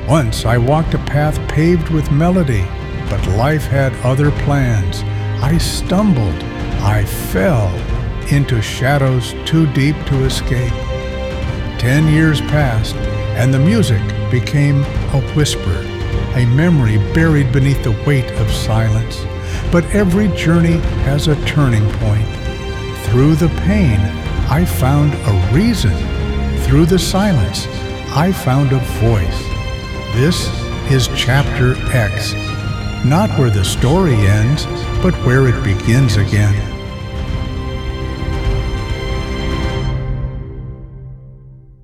Once I walked a path paved with melody, but life had other plans. I stumbled, I fell into shadows too deep to escape. 10 years passed, and the music became a whisper, a memory buried beneath the weight of silence. But every journey has a turning point. Through the pain, I found a reason. Through the silence, I found a voice. This is Chapter X, not where the story ends, but where it begins again.